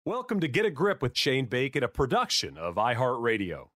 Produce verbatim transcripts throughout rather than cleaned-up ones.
Welcome to Get a Grip with Shane Bacon, a production of iHeartRadio.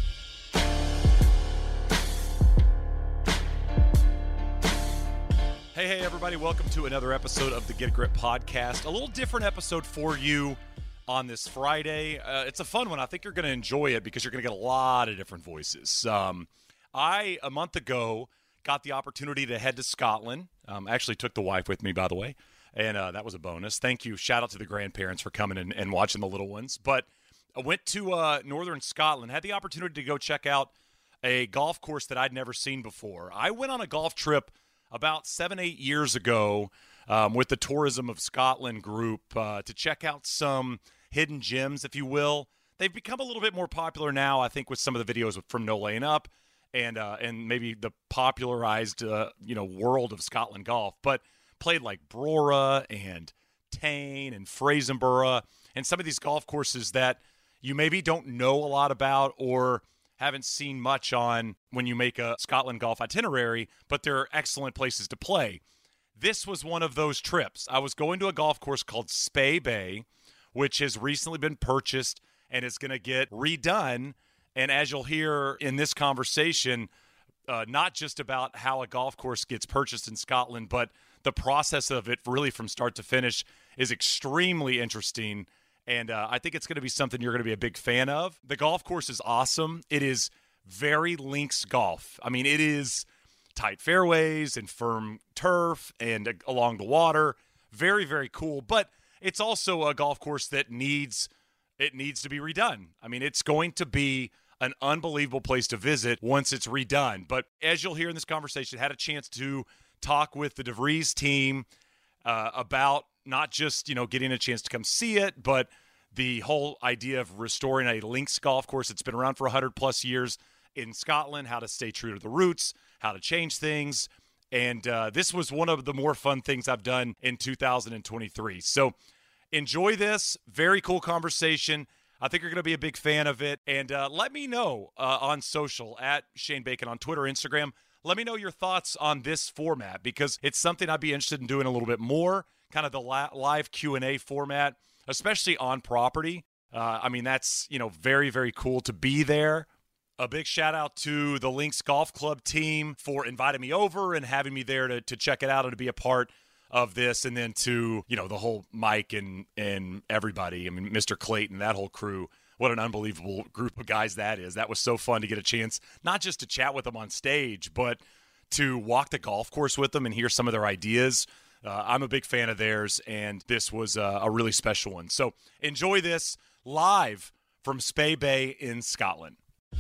Hey, hey, everybody. Welcome to another episode of the Get a Grip podcast. A little different episode for you on this Friday. Uh, it's a fun one. I think you're going to enjoy it because you're going to get a lot of different voices. Um, I, a month ago, got the opportunity to head to Scotland. Um, I actually took the wife with me, by the way. And uh, that was a bonus. Thank you. Shout out to the grandparents for coming and, and watching the little ones. But I went to uh, northern Scotland, had the opportunity to go check out a golf course that I'd never seen before. I went on a golf trip about seven, eight years ago um, with the Tourism of Scotland group uh, to check out some hidden gems, if you will. They've become a little bit more popular now, I think, with some of the videos from No Laying Up and uh, and maybe the popularized uh, you know world of Scotland golf. But played like Brora and Tane and Frasenborough and some of these golf courses that you maybe don't know a lot about or haven't seen much on when you make a Scotland golf itinerary, but they're excellent places to play. This was one of those trips. I was going to a golf course called Spey Bay, which has recently been purchased and is going to get redone. And as you'll hear in this conversation, uh, not just about how a golf course gets purchased in Scotland, but the process of it really from start to finish is extremely interesting, and uh, I think it's going to be something you're going to be a big fan of. The golf course is awesome. It is very links golf. I mean, it is tight fairways and firm turf and uh, along the water. Very, very cool, but it's also a golf course that needs it needs to be redone. I mean, it's going to be an unbelievable place to visit once it's redone. But as you'll hear in this conversation, had a chance to talk with the DeVries team uh, about not just, you know, getting a chance to come see it, but the whole idea of restoring a links golf course that's been around for one hundred plus years in Scotland, how to stay true to the roots, how to change things. And uh, this was one of the more fun things I've done in two thousand twenty-three. So enjoy this. Very cool conversation. I think you're going to be a big fan of it. And uh, let me know uh, on social at Shane Bacon on Twitter, Instagram. Let me know your thoughts on this format because it's something I'd be interested in doing a little bit more, kind of the la- live Q and A format, especially on property. Uh, I mean, that's, you know, very, very cool to be there. A big shout out to the Links Golf Club team for inviting me over and having me there to, to check it out and to be a part of this. And then to, you know, the whole Mike and, and everybody, I mean, Mister Clayton, that whole crew. What an unbelievable group of guys that is. That was so fun to get a chance, not just to chat with them on stage, but to walk the golf course with them and hear some of their ideas. Uh, I'm a big fan of theirs, and this was uh, a really special one. So enjoy this live from Spey Bay in Scotland.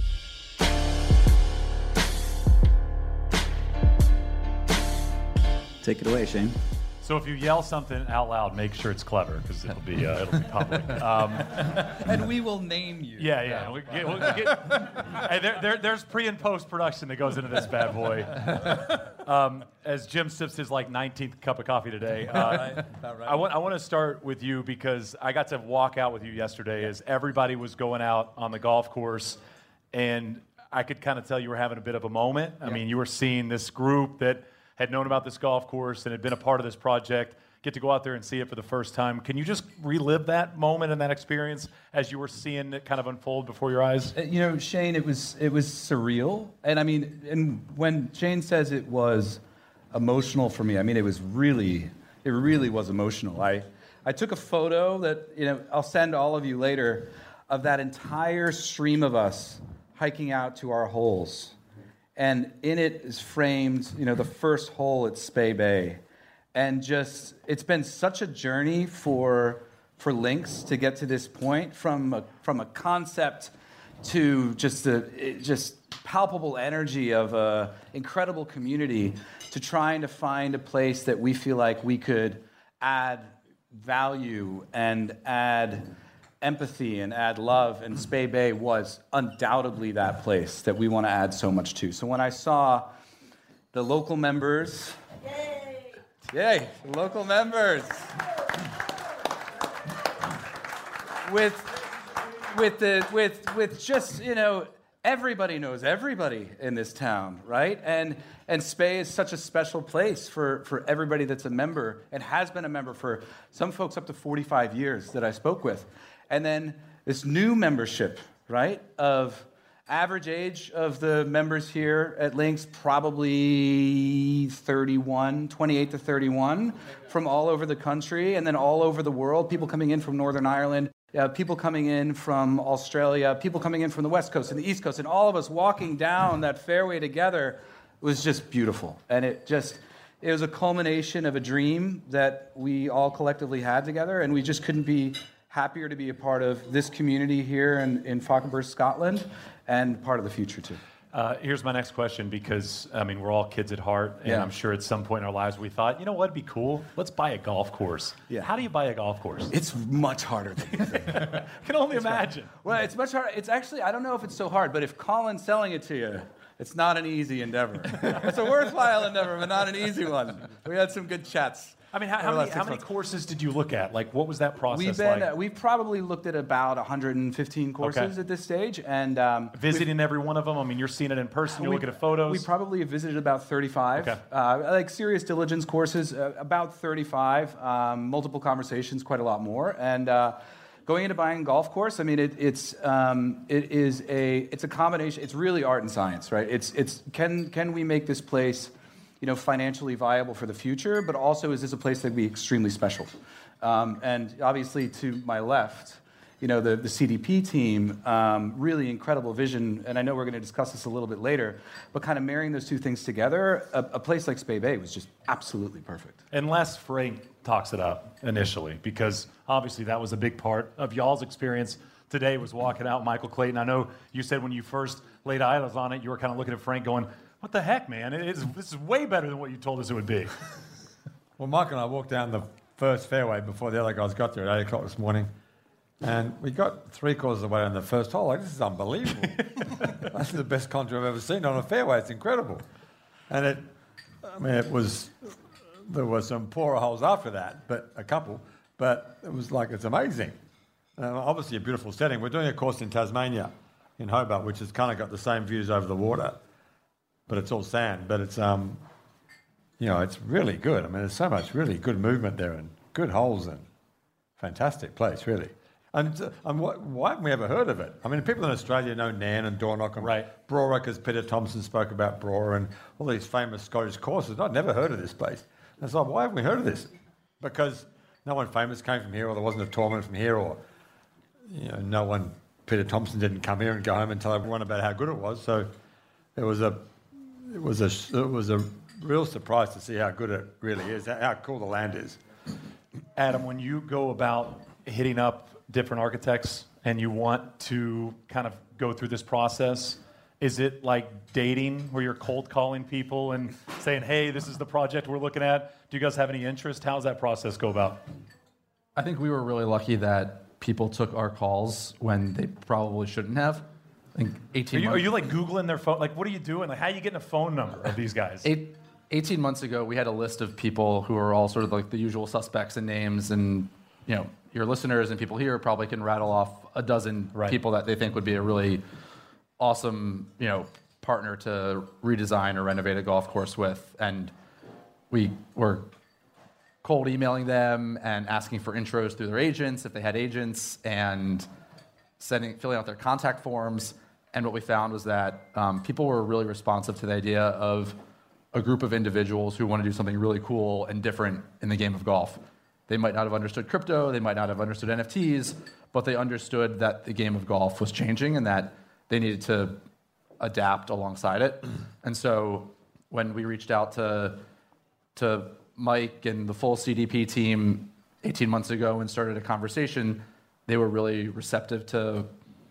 Take it away, Shane. So if you yell something out loud, make sure it's clever because it'll be uh, it'll be public. Um, and we will name you. Yeah, yeah. We'll get, we'll get, hey, there, there, there's pre and post production that goes into this bad boy. Um, as Jim sips his like nineteenth cup of coffee today, uh, right, about right. I want I want to start with you because I got to walk out with you yesterday as everybody was going out on the golf course, and I could kind of tell you were having a bit of a moment. I yeah. mean, you were seeing this group that had known about this golf course and had been a part of this project, get to go out there and see it for the first time. Can you just relive that moment and that experience as you were seeing it kind of unfold before your eyes? You know, Shane, it was it was surreal. And I mean, and when Shane says it was emotional for me, I mean, it was really, it really was emotional. I, I took a photo that, you know, I'll send all of you later of that entire stream of us hiking out to our holes. And in it is framed, you know, the first hole at Spey Bay. And just, it's been such a journey for for Links to get to this point, from a, from a concept to just a just palpable energy of a incredible community, to trying to find a place that we feel like we could add value and add empathy and add love, and Spey Bay was undoubtedly that place that we want to add so much to. So when I saw the local members, yay, yay, the local members, with with the with with just, you know, everybody knows everybody in this town, right? And and Spey is such a special place for, for everybody that's a member and has been a member for some folks up to forty-five years that I spoke with. And then this new membership, right, of average age of the members here at Lynx, probably thirty-one, twenty-eight to thirty-one, from all over the country and then all over the world, people coming in from Northern Ireland, uh, people coming in from Australia, people coming in from the West Coast and the East Coast, and all of us walking down that fairway together was just beautiful. And it just, it was a culmination of a dream that we all collectively had together, and we just couldn't be happier to be a part of this community here in, in Falkenberg, Scotland, and part of the future too. Uh, here's my next question, because, I mean, we're all kids at heart, and Yeah. I'm sure at some point in our lives we thought, you know what would be cool? Let's buy a golf course. Yeah. How do you buy a golf course? It's much harder than you think. I can only imagine. Well, it's much harder. It's actually, I don't know if it's so hard, but if Colin's selling it to you, it's not an easy endeavor. It's a worthwhile endeavor, but not an easy one. We had some good chats. I mean, how, how over the many, last how six many months. courses did you look at? Like, what was that process We've been, like? uh, we've probably looked at about one hundred fifteen courses Okay. at this stage, and um, Visiting every one of them? I mean, you're seeing it in person, you're we- looking at photos. We probably have visited about thirty-five. Okay. Uh, like serious diligence courses, uh, about thirty-five. Um, multiple conversations, quite a lot more. And uh, going into buying a golf course, I mean, it, it's um, it is a it's a combination. It's really art and science, right? It's it's can can we make this place, you know, financially viable for the future, but also is this a place that would be extremely special? Um, and obviously, to my left, you know, the, the C D P team, um, really incredible vision, and I know we're going to discuss this a little bit later, but kind of marrying those two things together, a, a place like Spey Bay was just absolutely perfect. Unless Frank talks it up initially, because obviously that was a big part of y'all's experience today, was walking out Michael Clayton. I know you said when you first laid eyes on it, you were kind of looking at Frank going, what the heck, man? It is, this is way better than what you told us it would be. Well, Mike and I walked down the first fairway before the other guys got there at eight o'clock this morning, and we got three quarters of the way on the first hole. Like, this is unbelievable. That's the best contour I've ever seen on a fairway. It's incredible. And it, I mean, it was, there were some poorer holes after that, but a couple, but it was like, it's amazing. Uh, obviously a beautiful setting. We're doing a course in Tasmania, in Hobart, which has kind of got the same views over the water, but it's all sand. But it's, um, you know, it's really good. I mean, there's so much really good movement there and good holes and fantastic place, really. And, uh, and what, why haven't we ever heard of it? I mean, people in Australia know Nan and Dornoch and Right. Brora, because Peter Thompson spoke about Brora and all these famous Scottish courses. I'd never heard of this place. And it's like, why haven't we heard of this? Because no one famous came from here, or there wasn't a tournament from here, or you know, no one, Peter Thompson didn't come here and go home and tell everyone about how good it was. So it was a, it was a, it was a real surprise to see how good it really is, how cool the land is. Adam, when you go about hitting up different architects and you want to kind of go through this process, is it like dating where you're cold calling people and saying, hey, this is the project we're looking at? Do you guys have any interest? How does that process go about? I think we were really lucky that people took our calls when they probably shouldn't have. I think Are eighteen you, are months, you like Googling their phone? Like, what are you doing? Like, how are you getting a phone number of these guys? eight, eighteen months ago, we had a list of people who are all sort of like the usual suspects and names, and you know, your listeners and people here probably can rattle off a dozen Right. people that they think would be a really awesome, you know, partner to redesign or renovate a golf course with, and we were cold emailing them and asking for intros through their agents if they had agents, and sending filling out their contact forms. And what we found was that um, people were really responsive to the idea of a group of individuals who want to do something really cool and different in the game of golf. They might not have understood crypto, they might not have understood N F Ts, but they understood that the game of golf was changing and that they needed to adapt alongside it. And so when we reached out to to Mike and the full C D P team eighteen months ago and started a conversation, they were really receptive to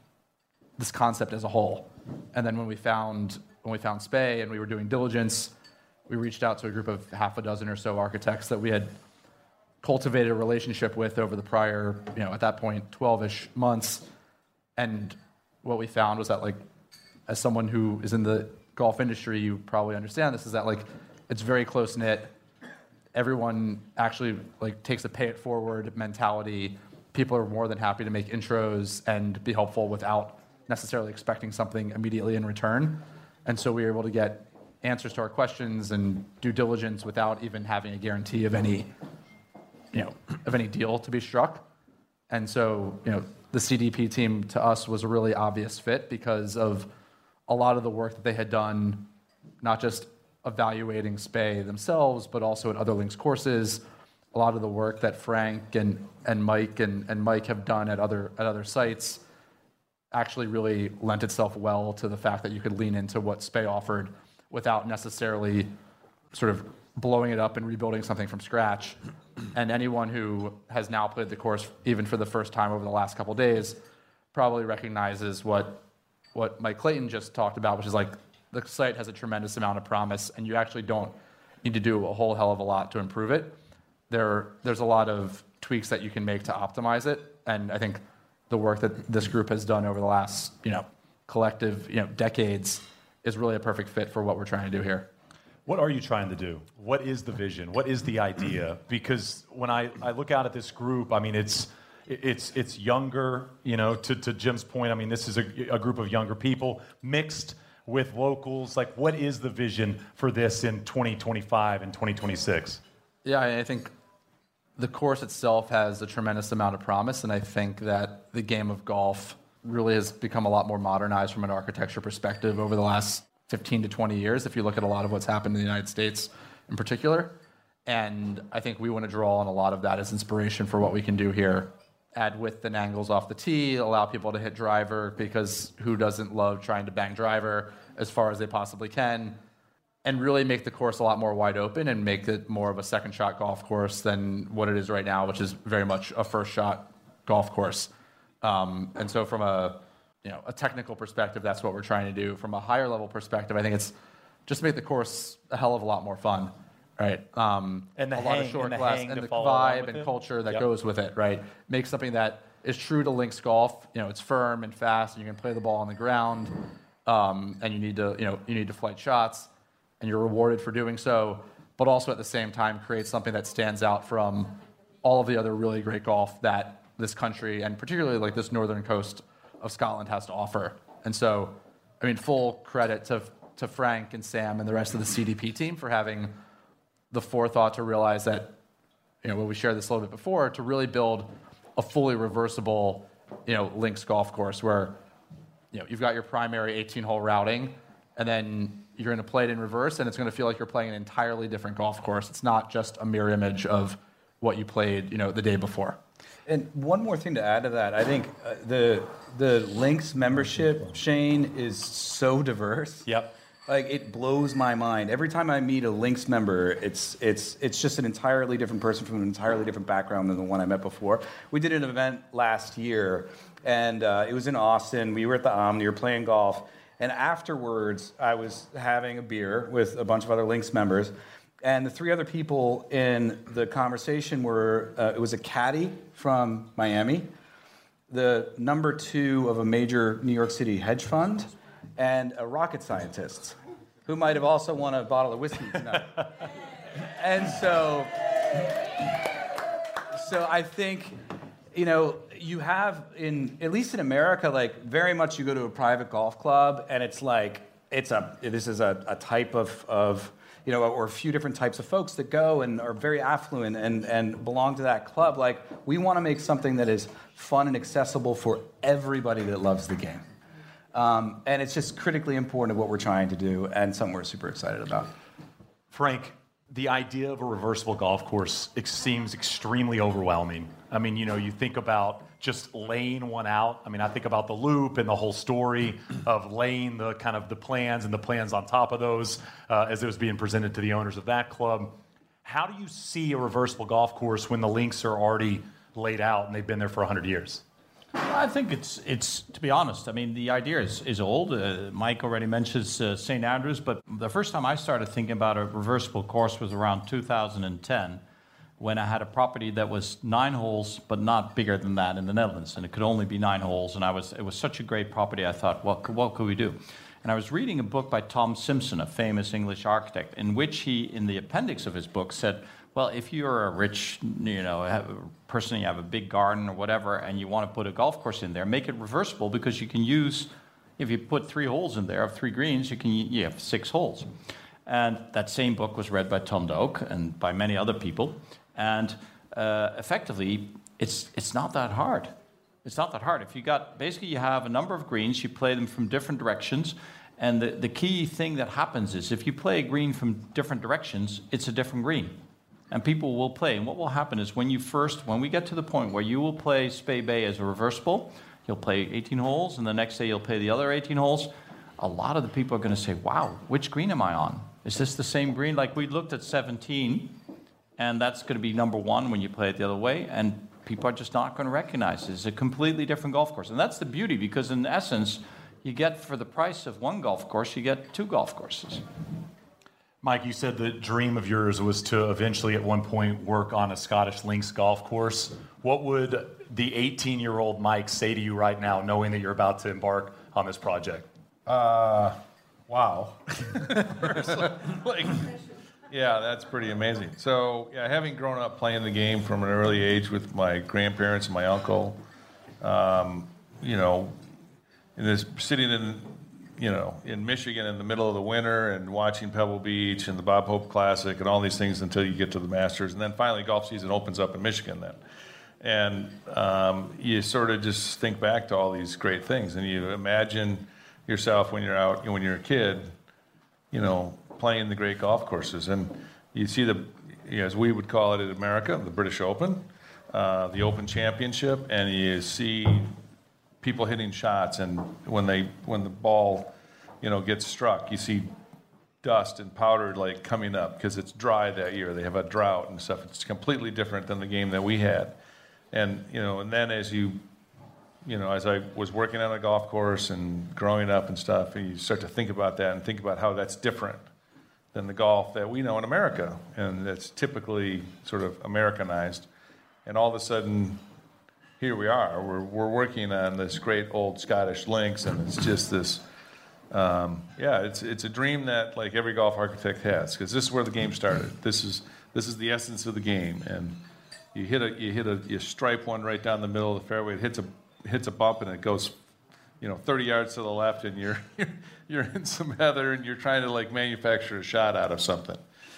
this concept as a whole. And then when we found when we found Spey and we were doing diligence, we reached out to a group of half a dozen or so architects that we had cultivated a relationship with over the prior, you know, at that point, twelve-ish months. And what we found was that, like, as someone who is in the golf industry, you probably understand this, is that, like, it's very close-knit. Everyone actually, like, takes a pay-it-forward mentality. People are more than happy to make intros and be helpful without necessarily expecting something immediately in return. And so we were able to get answers to our questions and due diligence without even having a guarantee of any, you know, of any deal to be struck. And so, you know, the C D P team to us was a really obvious fit because of a lot of the work that they had done, not just evaluating S P A Y themselves, but also at other Lynx courses. A lot of the work that Frank and, and Mike and, and Mike have done at other at other sites actually really lent itself well to the fact that you could lean into what S P A Y offered without necessarily sort of blowing it up and rebuilding something from scratch. And anyone who has now played the course, even for the first time over the last couple of days, probably recognizes what what Mike Clayton just talked about, which is like the site has a tremendous amount of promise, and you actually don't need to do a whole hell of a lot to improve it. There, there's a lot of tweaks that you can make to optimize it, and I think the work that this group has done over the last, you know, collective, you know, decades is really a perfect fit for what we're trying to do here. What are you trying to do? What is the vision? What is the idea? Because when I, I look out at this group, I mean, it's it's it's younger, you know, to, to Jim's point, I mean, this is a, a group of younger people mixed with locals. Like, what is the vision for this in twenty twenty-five and twenty twenty-six? Yeah, I think the course itself has a tremendous amount of promise, and I think that the game of golf really has become a lot more modernized from an architecture perspective over the last fifteen to twenty years, if you look at a lot of what's happened in the United States in particular. And I think we want to draw on a lot of that as inspiration for what we can do here. Add width and angles off the tee, allow people to hit driver, because who doesn't love trying to bang driver as far as they possibly can, and really make the course a lot more wide open and make it more of a second shot golf course than what it is right now, which is very much a first shot golf course. Um, and so from a you know a technical perspective, that's what we're trying to do. From a higher level perspective, I think it's just make the course a hell of a lot more fun, right? Um, and the a hang, lot of short and the, class hang and to the follow along vibe with and it. culture that Yep. goes with it, right? Make something that is true to Lynx golf. You know, it's firm and fast, and you can play the ball on the ground, um, and you need to you know you need to flight shots, and you're rewarded for doing so. But also at the same time, create something that stands out from all of the other really great golf that this country, and particularly like this northern coast of Scotland, has to offer. And so, I mean, full credit to to Frank and Sam and the rest of the C D P team for having the forethought to realize that, you know, when we shared this a little bit before, to really build a fully reversible, you know, Lynx golf course where, you know, you've got your primary eighteen-hole routing, and then you're going to play it in reverse, and it's going to feel like you're playing an entirely different golf course. It's not just a mirror image of what you played, you know, the day before. And one more thing to add to that, I think uh, the the Lynx membership, Shane, is so diverse. Yep. Like, it blows my mind. Every time I meet a Lynx member, it's it's it's just an entirely different person from an entirely different background than the one I met before. We did an event last year, and uh, it was in Austin. We were at the Omni, we were playing golf, and afterwards, I was having a beer with a bunch of other Lynx members. And the three other people in the conversation were, uh, it was a caddy from Miami, the number two of a major New York City hedge fund, and a rocket scientist who might have also won a bottle of whiskey tonight. And so, so I think, you know, you have, in at least in America, like, very much you go to a private golf club, and it's like, it's a, this is a, a type of, of you know, or a few different types of folks that go and are very affluent and, and belong to that club. Like, we want to make something that is fun and accessible for everybody that loves the game. Um, and it's just critically important to what we're trying to do, and something we're super excited about. Frank, the idea of a reversible golf course ex- seems extremely overwhelming. I mean, you know, you think about just laying one out. I mean, I think about the loop and the whole story of laying the kind of the plans and the plans on top of those uh, as it was being presented to the owners of that club. How do you see a reversible golf course when the links are already laid out and they've been there for one hundred years? I think it's, it's to be honest, I mean, the idea is, is old. Uh, Mike already mentions uh, Saint Andrews, but the first time I started thinking about a reversible course was around two thousand ten, when I had a property that was nine holes, but not bigger than that in the Netherlands, and it could only be nine holes, and I was it was such a great property, I thought, what could, what could we do? And I was reading a book by Tom Simpson, a famous English architect, in which he, in the appendix of his book, said, Well, if you're a rich, you know, have a person, you have a big garden or whatever, and you want to put a golf course in there, make it reversible because you can use, if you put three holes in there of three greens, you can you have six holes. And that same book was read by Tom Doak and by many other people. And uh, effectively, it's it's not that hard. It's not that hard. If you got, basically you have a number of greens, you play them from different directions, and the, the key thing that happens is if you play a green from different directions, it's a different green. And people will play. And what will happen is when you first, when we get to the point where you will play Spey Bay as a reversible, you'll play eighteen holes, and the next day you'll play the other eighteen holes, a lot of the people are going to say, wow, which green am I on? Is this the same green? Like we looked at seventeen, and that's going to be number one when you play it the other way, and people are just not going to recognize it. It's a completely different golf course. And that's the beauty, because in essence, you get, for the price of one golf course, you get two golf courses. Mike, you said the dream of yours was to eventually at one point work on a Scottish Links golf course. What would the eighteen-year-old Mike say to you right now, knowing that you're about to embark on this project? Uh, wow. like, yeah, that's pretty amazing. So, yeah, having grown up playing the game from an early age with my grandparents and my uncle, um, you know, in this sitting in, you know, in Michigan in the middle of the winter and watching Pebble Beach and the Bob Hope Classic and all these things until you get to the Masters, and then finally golf season opens up in Michigan then. And um, you sort of just think back to all these great things, and you imagine yourself when you're out, when you're a kid, you know, playing the great golf courses. And you see the, you know, as we would call it in America, the British Open, uh, the Open Championship, and you see people hitting shots, and when they when the ball, you know, gets struck, you see dust and powder like coming up because it's dry that year. They have a drought and stuff. It's completely different than the game that we had. And you know, and then as you, you know, as I was working on a golf course and growing up and stuff, and you start to think about that and think about how that's different than the golf that we know in America, and that's typically sort of Americanized. And all of a sudden, here we are. We're we're working on this great old Scottish Links, and it's just this. Um, yeah, it's it's a dream that like every golf architect has, because this is where the game started. This is this is the essence of the game, and you hit a you hit a you stripe one right down the middle of the fairway. It hits a hits a bump, and it goes, you know, thirty yards to the left, and you're you're in some heather, and you're trying to like manufacture a shot out of something,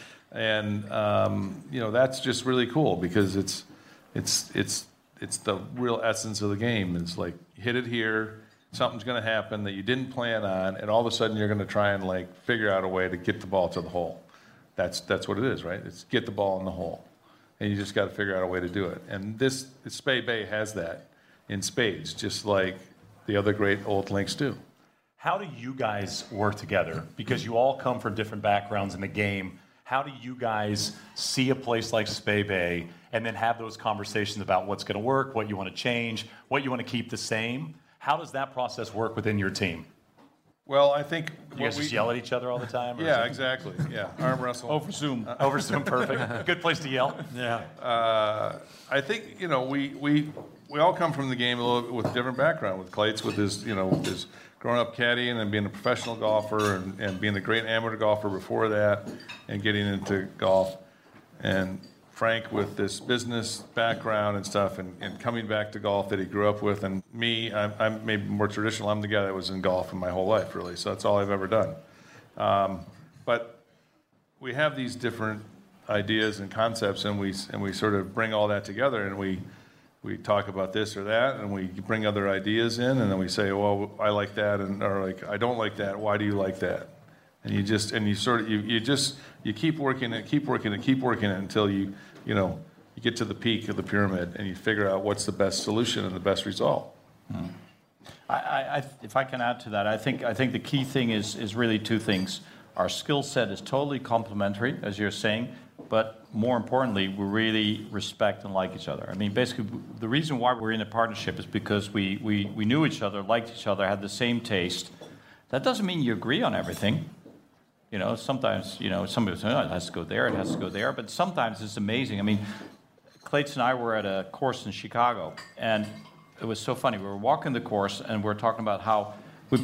and um, you know that's just really cool because it's it's it's it's the real essence of the game. It's like hit it here. Something's going to happen that you didn't plan on, and all of a sudden you're going to try and like figure out a way to get the ball to the hole. That's that's what it is, right? It's get the ball in the hole, and you just got to figure out a way to do it. And this Spey Bay has that in spades, just like the other great old links do. How do you guys work together? Because you all come from different backgrounds in the game. How do you guys see a place like Spey Bay and then have those conversations about what's going to work, what you want to change, what you want to keep the same? How does that process work within your team? Well, I think you guys we, just yell at each other all the time? Or yeah, exactly. Yeah, arm wrestle over Zoom. Uh, over Zoom, perfect. Good place to yell. Yeah. Uh, I think you know we we we all come from the game a little bit with a different background. With Clates, with his you know his growing up caddying and being a professional golfer and, and being a great amateur golfer before that, and getting into golf, and Frank with this business background and stuff, and, and coming back to golf that he grew up with. And me, I'm, I'm maybe more traditional. I'm the guy that was in golf in my whole life, really. So that's all I've ever done. Um, but we have these different ideas and concepts, and we and we sort of bring all that together, and we we talk about this or that, and we bring other ideas in, and then we say, well, I like that, and or like I don't like that. Why do you like that? And you just and you sort of you, you just you keep working it, keep working it, keep working it until you you know you get to the peak of the pyramid and you figure out what's the best solution and the best result. Hmm. I, I, if I can add to that, I think I think the key thing is is really two things. Our skill set is totally complementary, as you're saying, but more importantly, we really respect and like each other. I mean, basically, the reason why we're in a partnership is because we we, we knew each other, liked each other, had the same taste. That doesn't mean you agree on everything. You know, sometimes, you know, somebody will say, oh, it has to go there, it has to go there. But sometimes it's amazing. I mean, Clates and I were at a course in Chicago, and it was so funny. We were walking the course, and we were talking about how we,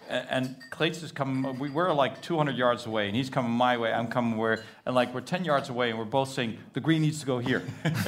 and, and Clates is coming. We were like two hundred yards away, and he's coming my way. I'm coming where, and like we're ten yards away, and we're both saying the green needs to go here.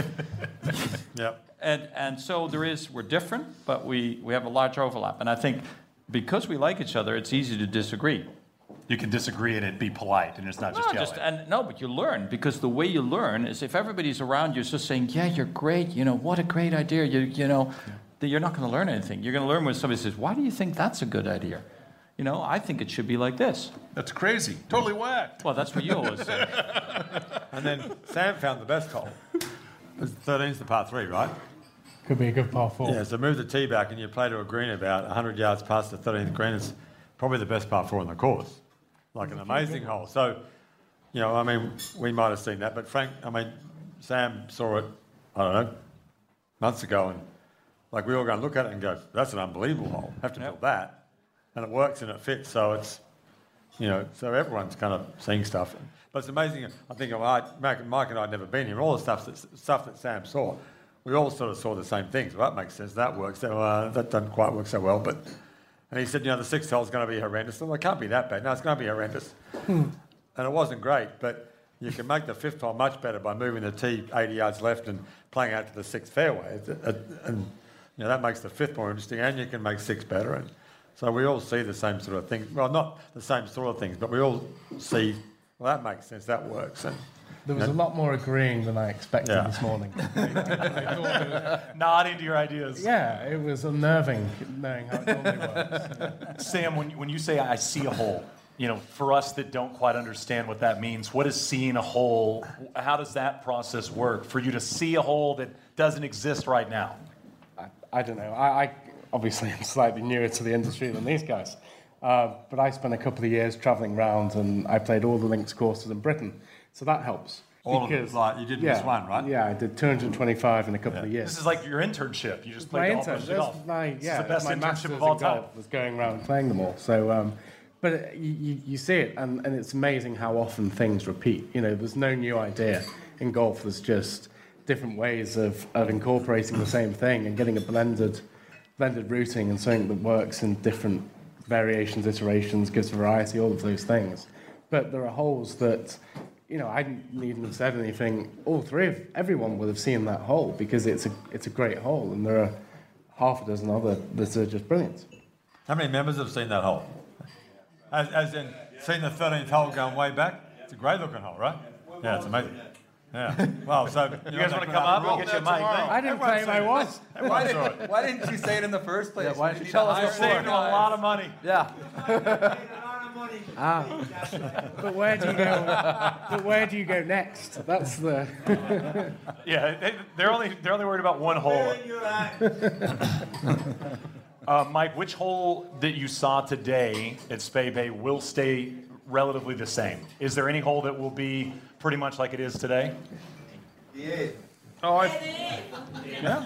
Yep. And and so there is. We're different, but we we have a large overlap. And I think because we like each other, it's easy to disagree. You can disagree and it be polite, and it's not just No, yelling. just, and, no, but you learn, because the way you learn is if everybody's around you just saying, yeah, you're great, you know, what a great idea, you, you know, yeah. then you're not going to learn anything. You're going to learn when somebody says, why do you think that's a good idea? You know, I think it should be like this. That's crazy. Totally whacked. Well, that's what you always say. And then Sam found the best hole. thirteen's the par three, right? Could be a good par four. Yeah, so move the tee back and you play to a green about one hundred yards past the thirteenth green. It's probably the best par four on the course. Like an amazing hole. So, you know, I mean, we might have seen that, but Frank, I mean, Sam saw it, I don't know, months ago, and like we all go and look at it and go, that's an unbelievable hole. Have to Yep. build that. And it works and it fits, so it's, you know, so everyone's kind of seeing stuff. But it's amazing, I think, I, Mike, Mike and I had never been here, all the stuff that, stuff that Sam saw, we all sort of saw the same things. Well, that makes sense, that works, so, uh, that doesn't quite work so well, but... And he said, you know, the sixth hole is going to be horrendous. Well, it can't be that bad. No, it's going to be horrendous. And it wasn't great, but you can make the fifth hole much better by moving the tee eighty yards left and playing out to the sixth fairway. And, you know, that makes the fifth more interesting, and you can make six better. And so we all see the same sort of things. Well, not the same sort of things, but we all see, well, that makes sense, that works. And There was a lot more agreeing than I expected Yeah. this morning. Nodding to your ideas. Yeah, it was unnerving knowing how it normally works. Sam, when, when you say I see a hole, you know, for us that don't quite understand what that means, what is seeing a hole? How does that process work for you to see a hole that doesn't exist right now? I, I don't know. I, I obviously am slightly newer to the industry than these guys. Uh, but I spent a couple of years travelling around, and I played all the links courses in Britain. So that helps. all of it, like you did yeah, this one, right? Yeah, I did two hundred twenty-five in a couple Yeah. of years. This is like your internship. You just my played golf. intern, and that's golf. my, This yeah, is the best my internship masters of all in time. golf was going around playing them all. So, um, but uh, you, you, you see it, and, and it's amazing how often things repeat. You know, there's no new idea in golf. There's just different ways of, of incorporating the same thing and getting a blended, blended routing and something that works in different variations, iterations, gives variety, all of those things. But there are holes that, you know, I didn't even have said anything. All three of everyone would have seen that hole because it's a it's a great hole, and there are half a dozen other that are just brilliant. How many members have seen that hole? As, as in, seen the thirteenth hole going way back? It's a great looking hole, right? Yeah, it's amazing. Yeah. Well, so You guys want to come up and get your mic? I didn't claim I was. Everyone saw it. Why didn't you say it in the first place? Yeah, why didn't need you to tell us hire You're saving more a guys. lot of money. Yeah. But where do you go? But where do you go next? That's the. Yeah, they, they're only they're only worried about one hole. uh, Mike, which hole that you saw today at Spey Bay will stay relatively the same? Is there any hole that will be pretty much like it is today? Oh, I, Yeah.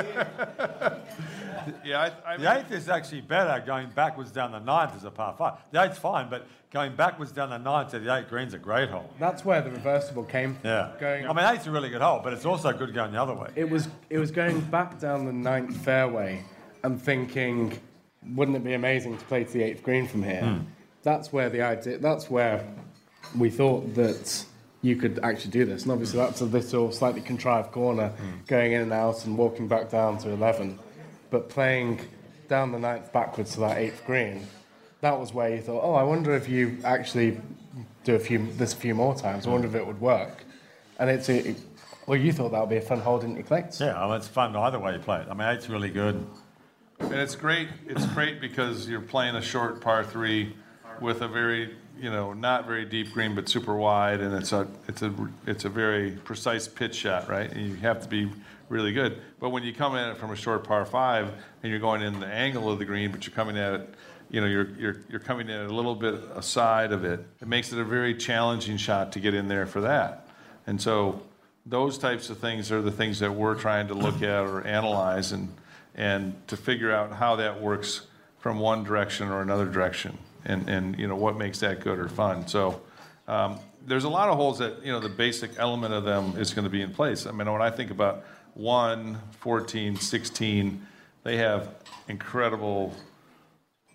yeah. I, I, The eighth is actually better going backwards down the ninth as a par five. The eighth's fine, but going backwards down the ninth to the eight green's a great hole. That's where the reversible came from. Yeah. Going. I mean, eight's a really good hole, but it's also good going the other way. It was it was going back down the ninth fairway and thinking, wouldn't it be amazing to play to the eighth green from here? That's where the idea. That's where we thought that you could actually do this. And obviously, that's a little slightly contrived corner, going in and out and walking back down to eleven. But playing down the ninth backwards to that eighth green, that was where you thought, oh, I wonder if you actually do a few this a few more times. I wonder if it would work. And it's a, it, well, you thought that would be a fun hole, didn't you, Clex? Yeah, I mean, it's fun either way you play it. I mean, eight's really good. And it's great. It's great because you're playing a short par three with a very, you know, not very deep green, but super wide, and it's a, it's a, it's a very precise pitch shot, right? And you have to be really good. But when you come at it from a short par five, and you're going in the angle of the green, but you're coming at it, you know, you're you're you're coming at it a little bit aside of it. It makes it a very challenging shot to get in there for that. And so those types of things are the things that we're trying to look at or analyze and and to figure out how that works from one direction or another direction, and, and you know, what makes that good or fun. So um, there's a lot of holes that, you know, the basic element of them is going to be in place. I mean, when I think about one, fourteen, sixteen, they have incredible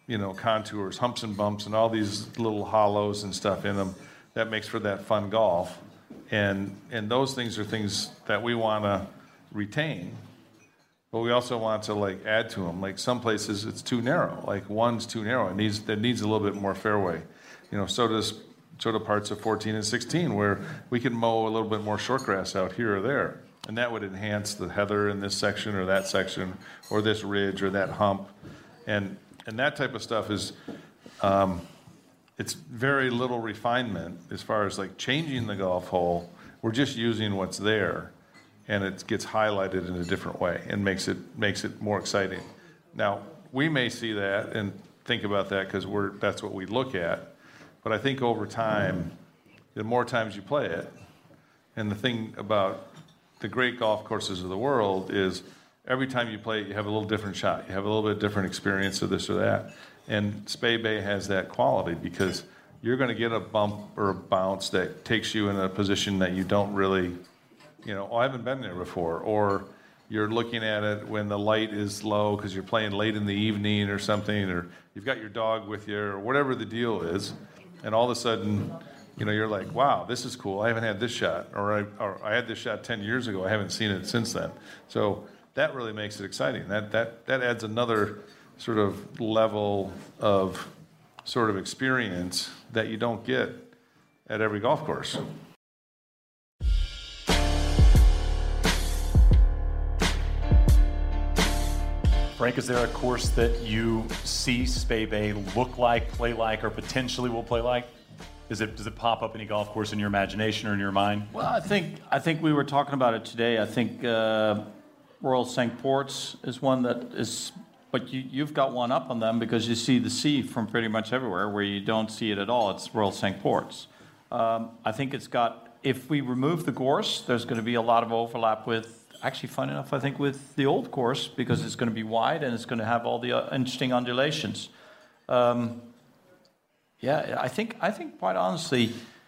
you know, contours, humps and bumps, and all these little hollows and stuff in them. That makes for that fun golf. And and those things are things that we want to retain, but we also want to like add to them. Like some places it's too narrow. Like one's too narrow. It needs that needs a little bit more fairway. You know, so does so do parts of fourteen and sixteen where we can mow a little bit more short grass out here or there, and that would enhance the heather in this section or that section or this ridge or that hump, and and that type of stuff is. Um, It's very little refinement as far as like changing the golf hole. We're just using what's there, and it gets highlighted in a different way and makes it makes it more exciting. Now we may see that and think about that because we're that's what we look at, but I think over time, the more times you play it, and the thing about the great golf courses of the world is every time you play it, you have a little different shot. You have a little bit different experience of this or that. And Spey Bay has that quality because you're going to get a bump or a bounce that takes you in a position that you don't really, you know, oh, I haven't been there before. Or you're looking at it when the light is low because you're playing late in the evening or something, or you've got your dog with you or whatever the deal is. And all of a sudden, you know, you're like, wow, this is cool. I haven't had this shot. Or I, or I had this shot ten years ago. I haven't seen it since then. So that really makes it exciting. That that that adds another sort of level of sort of experience that you don't get at every golf course. Frank, is there a course that you see Spey Bay look like, play like, or potentially will play like? Is it, does it pop up any golf course in your imagination or in your mind? Well, I think I think we were talking about it today. I think uh, Royal Saint Ports is one that is, but you, you've got one up on them because you see the sea from pretty much everywhere. Where you don't see it at all, it's Royal Saint Ports. Um, I think it's got. If we remove the gorse, there's going to be a lot of overlap with. Actually, fun enough, I think with the old course because it's going to be wide and it's going to have all the uh, interesting undulations. Um, Yeah, I think I think quite honestly,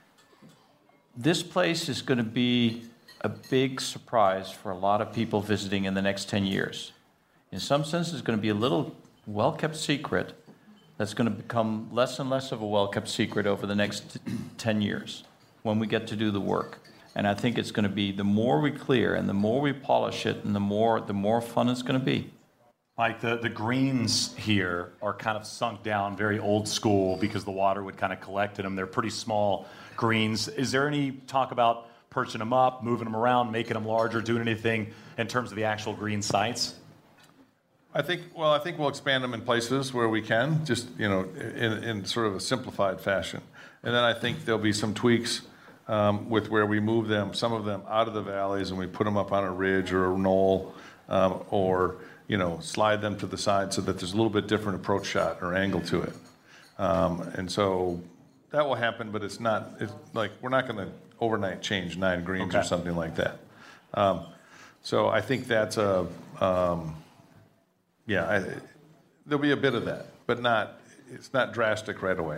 this place is going to be a big surprise for a lot of people visiting in the next ten years. In some sense, it's going to be a little well-kept secret that's going to become less and less of a well-kept secret over the next ten years when we get to do the work. And I think it's going to be the more we clear and the more we polish it and the more the more fun it's going to be. Like the, the greens here are kind of sunk down, very old school, because the water would kind of collect in them. They're pretty small greens. Is there any talk about perching them up, moving them around, making them larger, doing anything in terms of the actual green sites? I think, well, I think we'll expand them in places where we can, just, you know, in, in sort of a simplified fashion. And then I think there'll be some tweaks um, with where we move them, some of them out of the valleys, and we put them up on a ridge or a knoll um, or... you know, slide them to the side so that there's a little bit different approach shot or angle to it. Um, and so that will happen, but it's not, it's like, we're not going to overnight change nine greens okay. or something like that. Um, so I think that's a, um, yeah, I, there'll be a bit of that, but not, it's not drastic right away.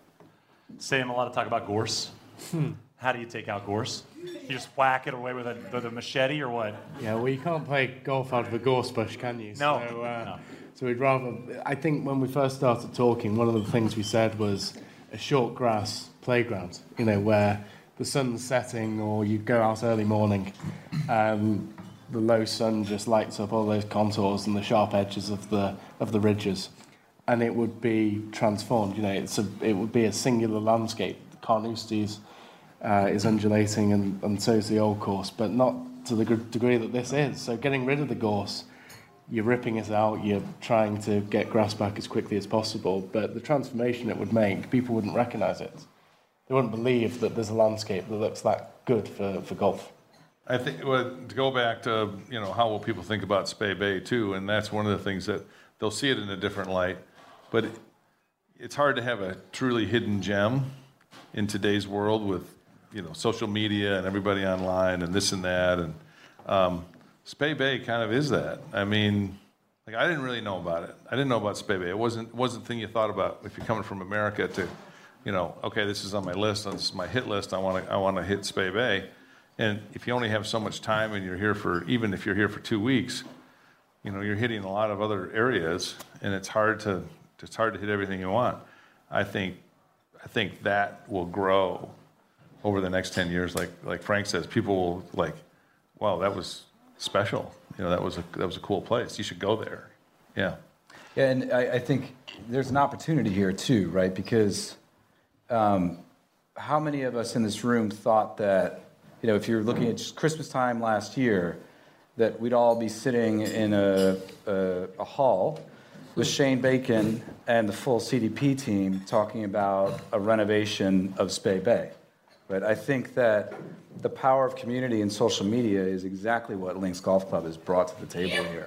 Sam, a lot of talk about gorse. Hmm. How do you take out gorse? You just whack it away with a, with a machete or what? Yeah, well, you can't play golf out of a gorse bush, can you? No. So, uh, no. So we'd rather... I think when we first started talking, one of the things we said was a short grass playground, you know, where the sun's setting or you go out early morning, um, the low sun just lights up all those contours and the sharp edges of the of the ridges, and it would be transformed. You know, it's a, it would be a singular landscape. Carnousties... Uh, is undulating, and, and so is the old course, but not to the g- degree that this is. So getting rid of the gorse, you're ripping it out, you're trying to get grass back as quickly as possible, but the transformation it would make, people wouldn't recognise it. They wouldn't believe that there's a landscape that looks that good for, for golf. I think, well, to go back to, you know, how will people think about Spey Bay too, and that's one of the things that they'll see it in a different light, but it, it's hard to have a truly hidden gem in today's world with you know, social media and everybody online and this and that. And um, Spey Bay kind of is that. I mean, like I didn't really know about it. I didn't know about Spey Bay. It wasn't it wasn't the thing you thought about if you're coming from America to, you know, okay, this is on my list, this is my hit list. I want to I want to hit Spey Bay. And if you only have so much time and you're here for, even if you're here for two weeks, you know, you're hitting a lot of other areas, and it's hard to It's hard to hit everything you want. I think, I think that will grow over the next ten years. Like like Frank says, people will like, wow, that was special. You know, that was a that was a cool place. You should go there. Yeah. Yeah, and I, I think there's an opportunity here too, right? Because um, how many of us in this room thought that, you know, if you're looking at just Christmas time last year, that we'd all be sitting in a, a, a hall with Shane Bacon and the full C D P team talking about a renovation of Spey Bay, right? I think that the power of community and social media is exactly what Links Golf Club has brought to the table here.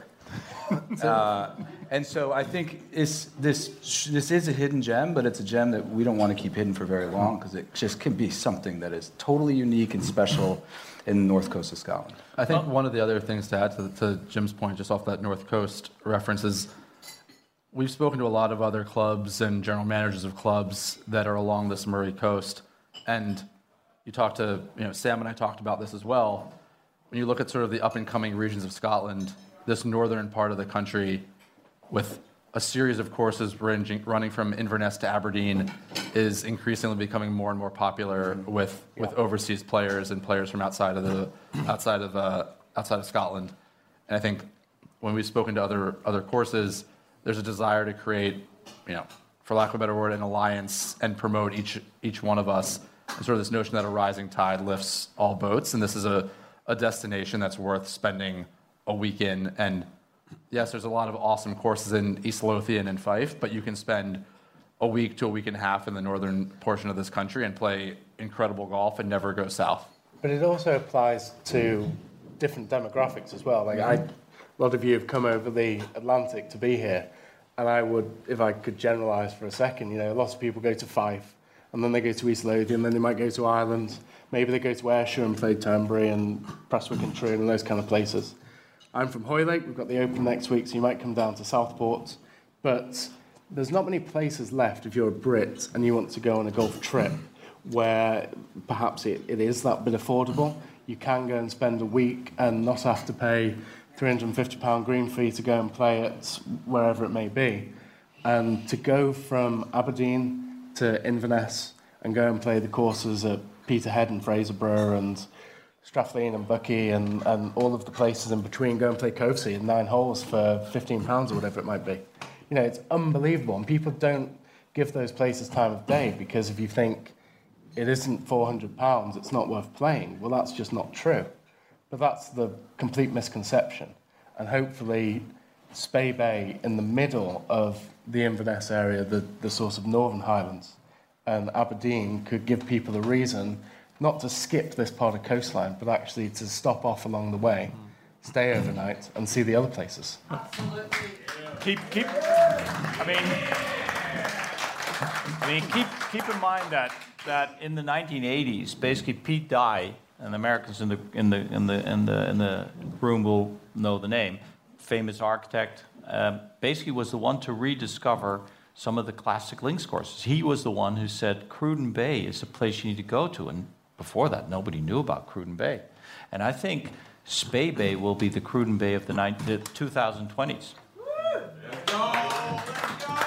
Uh, and so I think it's, this this is a hidden gem, but it's a gem that we don't want to keep hidden for very long because it just can be something that is totally unique and special in the North Coast of Scotland. I think one of the other things to add to, to Jim's point, just off that North Coast reference, is we've spoken to a lot of other clubs and general managers of clubs that are along this Murray Coast, and you talk to, you know, Sam and I talked about this as well. When you look at sort of the up-and-coming regions of Scotland, this northern part of the country, with a series of courses ranging, running from Inverness to Aberdeen, is increasingly becoming more and more popular with, yeah. with overseas players and players from outside of the outside of uh, outside of Scotland. And I think when we've spoken to other other courses, there's a desire to create, you know, for lack of a better word, an alliance and promote each each one of us. And sort of this notion that a rising tide lifts all boats, and this is a, a destination that's worth spending a week in. And yes, there's a lot of awesome courses in East Lothian and Fife, but you can spend a week to a week and a half in the northern portion of this country and play incredible golf and never go south. But it also applies to different demographics as well. Like I, a lot of you have come over the Atlantic to be here, and I would, if I could generalise for a second, you know, lots of people go to Fife, and then they go to East Lothian, then they might go to Ireland, maybe they go to Ayrshire and play Turnberry and Prestwick and Troon and those kind of places. I'm from Hoylake, we've got the Open next week, so you might come down to Southport, but there's not many places left if you're a Brit and you want to go on a golf trip where perhaps it, it is that bit affordable. You can go and spend a week and not have to pay three hundred fifty pounds green fee to go and play it wherever it may be. And to go from Aberdeen to Inverness and go and play the courses at Peterhead and Fraserburgh and Strathleen and Bucky and, and all of the places in between, go and play Kovesey in nine holes for fifteen pounds or whatever it might be. You know, it's unbelievable. And people don't give those places time of day because if you think it isn't four hundred pounds, it's not worth playing, well, that's just not true. But that's the complete misconception. And hopefully Spey Bay in the middle of the Inverness area, the, the sort of Northern Highlands, and Aberdeen could give people a reason not to skip this part of coastline, but actually to stop off along the way, stay overnight, and see the other places. Absolutely. Keep, keep. I mean, I mean, keep keep in mind that that in the nineteen eighties, basically Pete Dye, and the Americans in the in the in the in the in the room will know the name, famous architect, um, basically was the one to rediscover some of the classic links courses. He was the one who said Cruden Bay is a place you need to go to, and before that, nobody knew about Cruden Bay. And I think Spey Bay will be the Cruden Bay of the, the twenty twenties. Let's go! Let's go!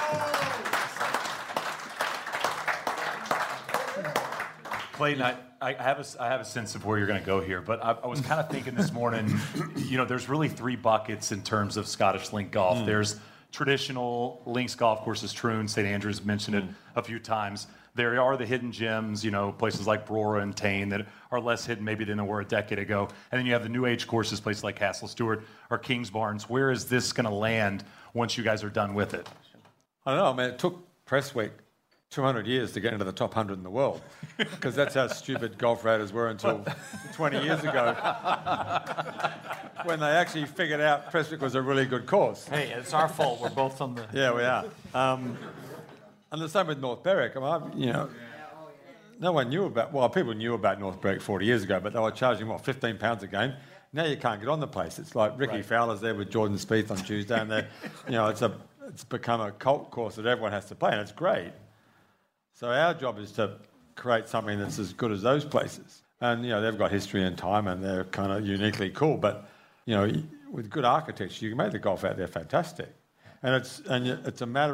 Clayton, I, I, have a, I have a sense of where you're going to go here, but I, I was kind of thinking this morning, you know, there's really three buckets in terms of Scottish link golf. Mm. There's traditional links golf courses, Troon, Saint Andrews, mentioned it a few times. There are the hidden gems, you know, places like Brora and Tane that are less hidden maybe than they were a decade ago. And then you have the new age courses, places like Castle Stewart or Kingsbarns. Where is this going to land once you guys are done with it? I don't know. I mean, it took Prestwick two hundred years to get into the top one hundred in the world because that's how stupid golf raiders were until twenty years ago when they actually figured out Prestwick was a really good course. Hey, it's our fault. We're both on the... Yeah, we are. Um, And the same with North Berwick. I mean, I, you know, no one knew about. Well, people knew about North Berwick forty years ago, but they were charging what fifteen pounds a game. Now you can't get on the place. It's like Ricky right. Fowler's there with Jordan Spieth on Tuesday, and they, you know, it's a it's become a cult course that everyone has to play, and it's great. So our job is to create something that's as good as those places. And you know, they've got history and time, and they're kind of uniquely cool. But you know, with good architecture, you can make the golf out there fantastic. And it's and it's a matter of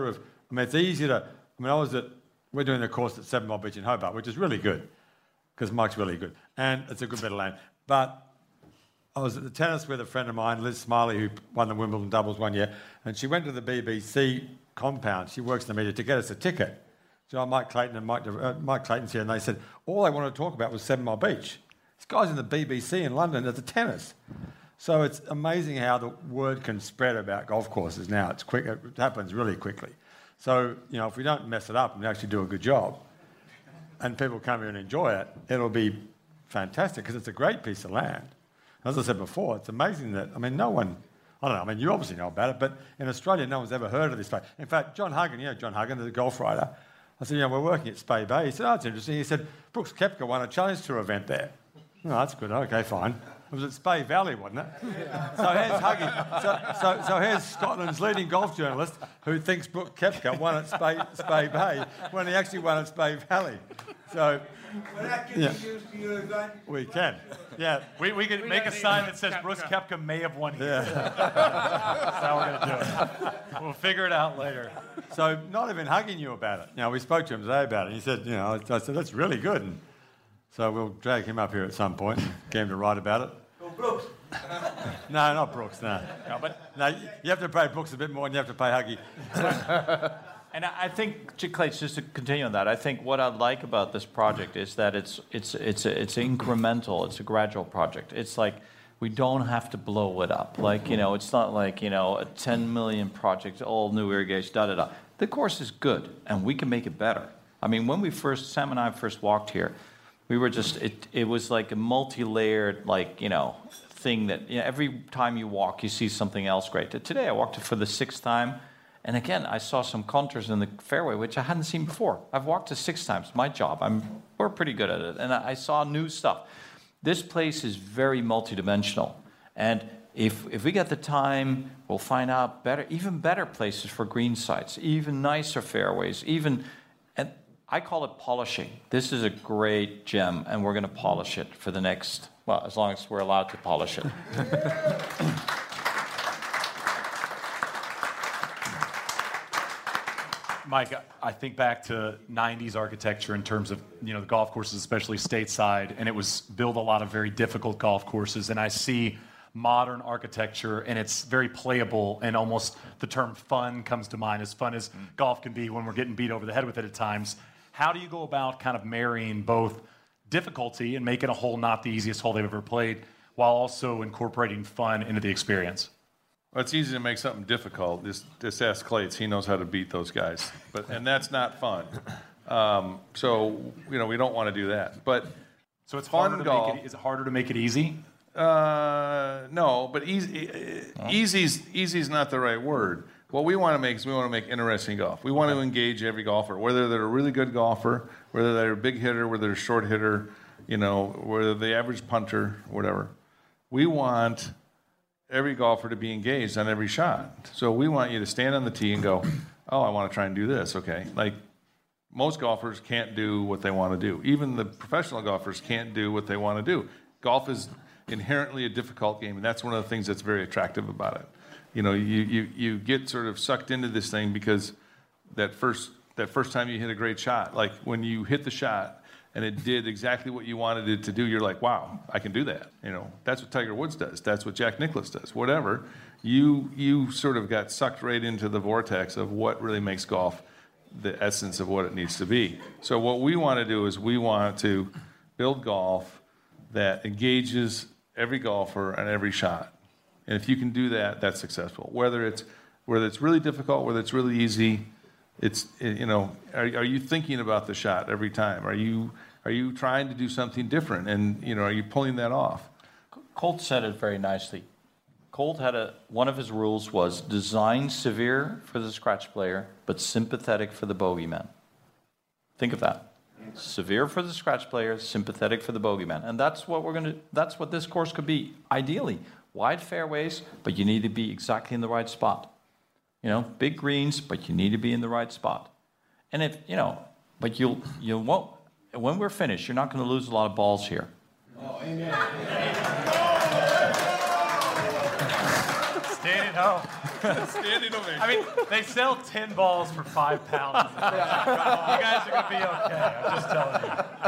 I mean, it's easy to. I mean, I was at. We're doing the course at Seven Mile Beach in Hobart, which is really good, because Mike's really good, and it's a good bit of land. But I was at the tennis with a friend of mine, Liz Smiley, who won the Wimbledon doubles one year, and she went to the B B C compound. She works in the media to get us a ticket. So Mike Clayton and Mike, uh, Mike Clayton's here, and they said all they wanted to talk about was Seven Mile Beach. This guy's in the B B C in London at the tennis. So it's amazing how the word can spread about golf courses now. It's quick. It happens really quickly. So, you know, if we don't mess it up and actually do a good job, and people come here and enjoy it, it'll be fantastic, because it's a great piece of land. As I said before, it's amazing that, I mean, no one, I don't know, I mean, you obviously know about it, but in Australia, no one's ever heard of this place. In fact, John Huggin, you know John Huggin, the golf writer, I said, you know, we're working at Spey Bay. He said, oh, it's interesting. He said, Brooks Koepka won a Challenge Tour event there. Oh, that's good. Okay, fine. It was at Spey Valley, wasn't it? So here's Huggy. So, so, so here's Scotland's leading golf journalist who thinks Brooks Koepka won at Spey, Spey Bay when he actually won at Spey Valley. So, well, that can yeah. be used to your advantage. We can. Yeah. We, we could We make a don't sign need that says Koepka. Brooks Koepka may have won here. Yeah. That's how we're going to do it. We'll figure it out later. So not even Huggy knew about it. You know, we spoke to him today about it. He said, you know, I said, that's really good. And so we'll drag him up here at some point and get him to write about it. Oh, Brooks. No, not Brooks, no. No, but No, you have to pay Brooks a bit more than you have to pay Huggy. And I I think, Clates, just to continue on that, I think what I like about this project is that it's it's it's it's incremental. It's a gradual project. It's like we don't have to blow it up. Like, you know, it's not like, you know, a ten million project, all new irrigation, da da da. The course is good, and we can make it better. I mean, when we first, Sam and I first walked here, we were just, it it was like a multi-layered, like, you know, thing that, you know, every time you walk, you see something else great. Today, I walked it for the sixth time. And again, I saw some contours in the fairway, which I hadn't seen before. I've walked it six times. My job. I'm, we're pretty good at it. And I, I saw new stuff. This place is very multidimensional. And if, if we get the time, we'll find out better, even better places for green sites, even nicer fairways, even, and I call it polishing. This is a great gem, and we're going to polish it for the next, well, as long as we're allowed to polish it. Mike, I think back to nineties architecture in terms of, you know, the golf courses, especially stateside, and it was built a lot of very difficult golf courses. And I see modern architecture, and it's very playable, and almost the term fun comes to mind, as fun as mm. golf can be when we're getting beat over the head with it at times. How do you go about kind of marrying both difficulty and making a hole not the easiest hole they've ever played, while also incorporating fun into the experience? Well, it's easy to make something difficult. Just, just ask Clates. He knows how to beat those guys. But and that's not fun. Um, so, you know, we don't want to do that. But so it's fun harder to golf, make it, is it harder to make it easy? Uh, no, but easy, uh, easy's, easy's not the right word. What we want to make is we want to make interesting golf. We want to engage every golfer, whether they're a really good golfer, whether they're a big hitter, whether they're a short hitter, you know, whether they're the average punter, whatever. We want every golfer to be engaged on every shot. So we want you to stand on the tee and go, oh, I want to try and do this, okay? Like, most golfers can't do what they want to do. Even the professional golfers can't do what they want to do. Golf is inherently a difficult game, and that's one of the things that's very attractive about it. You know, you, you, you get sort of sucked into this thing because that first, that first time you hit a great shot, like when you hit the shot and it did exactly what you wanted it to do, you're like, wow, I can do that. You know, that's what Tiger Woods does. That's what Jack Nicklaus does. Whatever, you you sort of got sucked right into the vortex of what really makes golf the essence of what it needs to be. So what we want to do is we want to build golf that engages every golfer on every shot. And if you can do that, that's successful. Whether it's whether it's really difficult, whether it's really easy, it's, you know, are, are you thinking about the shot every time? Are you are you trying to do something different? And, you know, are you pulling that off? Colt said it very nicely. Colt had a, one of his rules was design severe for the scratch player, but sympathetic for the bogeyman. Think of that. Severe for the scratch player, sympathetic for the bogeyman. And that's what we're going to, that's what this course could be, ideally. Wide fairways, but you need to be exactly in the right spot. You know, big greens, but you need to be in the right spot. And if, you know, but you'll, you won't, when we're finished, you're not going to lose a lot of balls here. Oh, amen. Stand know. Standing ovation. I mean, they sell ten balls for five pounds. You guys are going to be okay. I'm just telling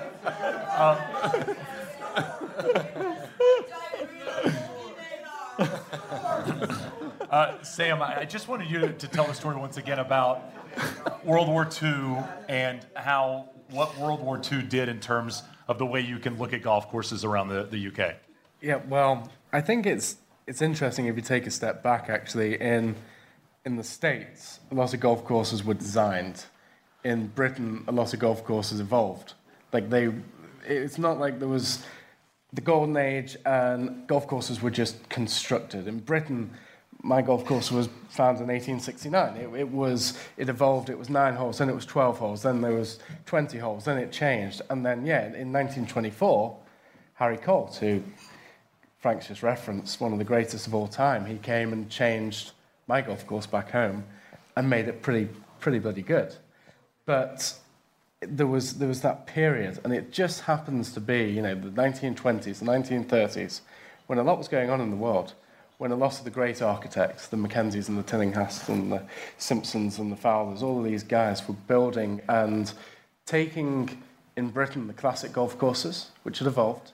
you. Um, uh, Sam, I I just wanted you to tell the story once again about World War Two and how what World War Two did in terms of the way you can look at golf courses around the, the U K. Yeah, well, I think it's it's interesting if you take a step back. Actually, in in the States, a lot of golf courses were designed. In Britain, a lot of golf courses evolved. Like they, it's not like there was the golden age and golf courses were just constructed. In Britain, my golf course was founded in eighteen sixty-nine. It, it was it evolved. It was nine holes, then it was twelve holes, then there was twenty holes, then it changed, and then yeah, in nineteen twenty-four, Harry Colt, who Frank's just referenced, one of the greatest of all time, he came and changed my golf course back home, and made it pretty pretty bloody good. But there was there was that period, and it just happens to be, you know, the nineteen twenties, the nineteen thirties, when a lot was going on in the world, when a lot of the great architects, the Mackenzies and the Tillinghasts and the Simpsons and the Fowlers, all of these guys were building and taking in Britain the classic golf courses, which had evolved,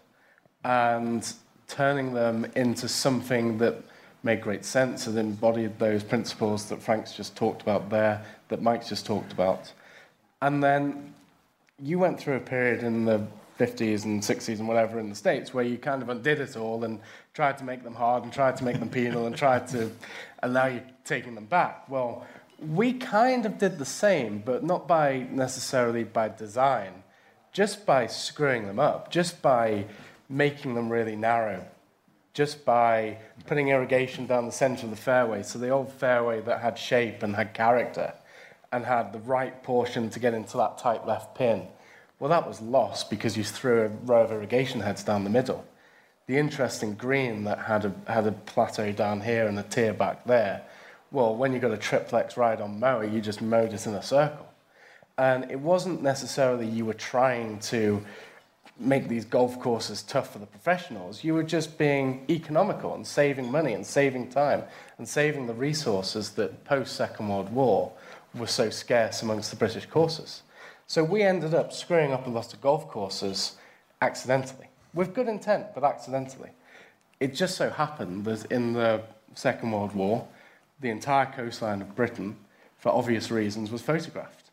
and turning them into something that made great sense and embodied those principles that Frank's just talked about there, that Mike's just talked about. And then you went through a period in the fifties and sixties and whatever in the States where you kind of undid it all and tried to make them hard and tried to make them penal and tried to, and now you're taking them back. Well, we kind of did the same, but not by necessarily by design, just by screwing them up, just by making them really narrow, just by putting irrigation down the center of the fairway, so the old fairway that had shape and had character and had the right portion to get into that tight left pin. Well, that was lost because you threw a row of irrigation heads down the middle. The interesting green that had a, had a plateau down here and a tier back there, well, when you got a triplex ride on mower, you just mowed it in a circle. And it wasn't necessarily you were trying to make these golf courses tough for the professionals. You were just being economical and saving money and saving time and saving the resources that post-Second World War were so scarce amongst the British courses. So we ended up screwing up a lot of golf courses accidentally, with good intent, but accidentally. It just so happened that in the Second World War, the entire coastline of Britain, for obvious reasons, was photographed.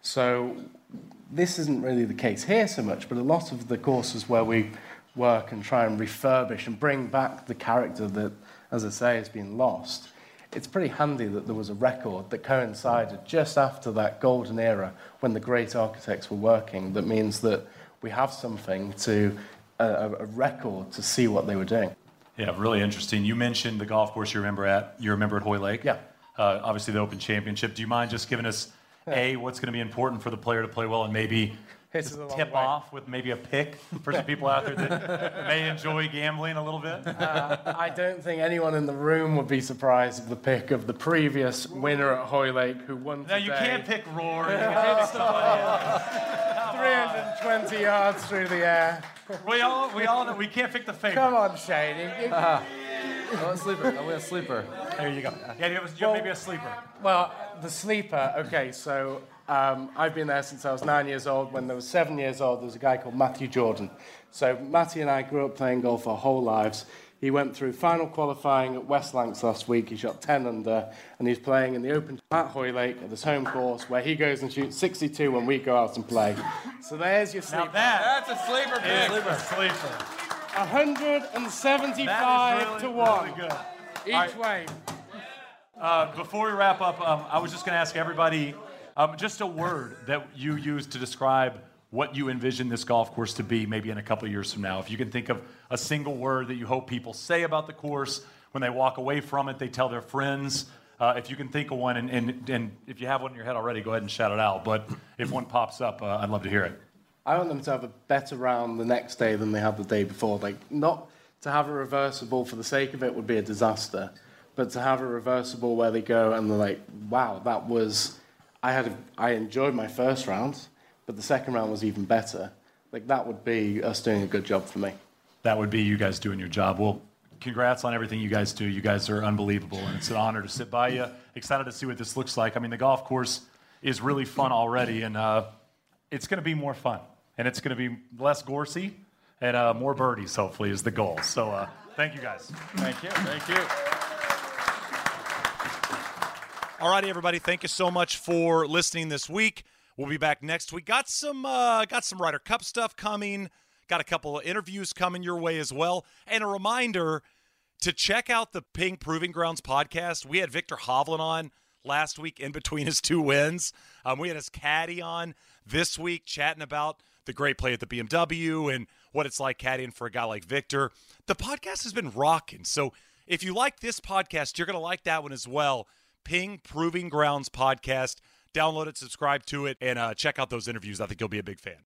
So this isn't really the case here so much, but a lot of the courses where we work and try and refurbish and bring back the character that, as I say, has been lost, it's pretty handy that there was a record that coincided just after that golden era when the great architects were working. That means that we have something to, a, a record to see what they were doing. Yeah, really interesting. You mentioned the golf course you remember at, you remember at Hoylake. Yeah. Uh, obviously the Open Championship. Do you mind just giving us, A, what's going to be important for the player to play well, and maybe Hits just it a long tip way. off with maybe a pick for some people out there that may enjoy gambling a little bit? Uh, I don't think anyone in the room would be surprised of the pick of the previous winner at Hoylake who won No, today. you can't pick Rory. You can pick somebody else. three hundred twenty yards through the air. We all, we all know we can't pick the favorite. Come on, Shane. You- you- I want a sleeper. I want a sleeper. There you go. Yeah, it was maybe a sleeper. Well, the sleeper, okay, so um, I've been there since I was nine years old. When I was seven years old, there was a guy called Matthew Jordan. So Matty and I grew up playing golf our whole lives. He went through final qualifying at West Lancs last week. He shot ten under, and he's playing in the Open at Hoylake at this home course where he goes and shoots sixty-two when we go out and play. So there's your sleeper. Now that That's a sleeper is pick. a sleeper. one hundred seventy-five That is really, to one really good. each right. way. Uh, before we wrap up, um, I was just going to ask everybody um, just a word that you use to describe what you envision this golf course to be maybe in a couple of years from now. If you can think of a single word that you hope people say about the course, when they walk away from it, they tell their friends. Uh, if you can think of one, and, and, and if you have one in your head already, go ahead and shout it out. But if one pops up, uh, I'd love to hear it. I want them to have a better round the next day than they had the day before. Like, not to have a reversible for the sake of it would be a disaster, but to have a reversible where they go and they're like, wow, that was, I had, a, I enjoyed my first round, but the second round was even better. Like, that would be us doing a good job for me. That would be you guys doing your job. Well, congrats on everything you guys do. You guys are unbelievable, and it's an honor to sit by you. Excited to see what this looks like. I mean, the golf course is really fun already, and uh, it's going to be more fun, and it's going to be less gorsey and uh, more birdies, hopefully, is the goal. So uh, thank you, guys. Thank you. Thank you. All righty, everybody. Thank you so much for listening this week. We'll be back next week. Got some uh, got some Ryder Cup stuff coming. Got a couple of interviews coming your way as well. And a reminder to check out the Ping Proving Grounds podcast. We had Victor Hovland on last week in between his two wins. Um, we had his caddy on this week chatting about the great play at the B M W and what it's like caddying for a guy like Victor. The podcast has been rocking. So if you like this podcast, you're going to like that one as well. Ping Proving Grounds podcast. Download it, subscribe to it, and uh, check out those interviews. I think you'll be a big fan.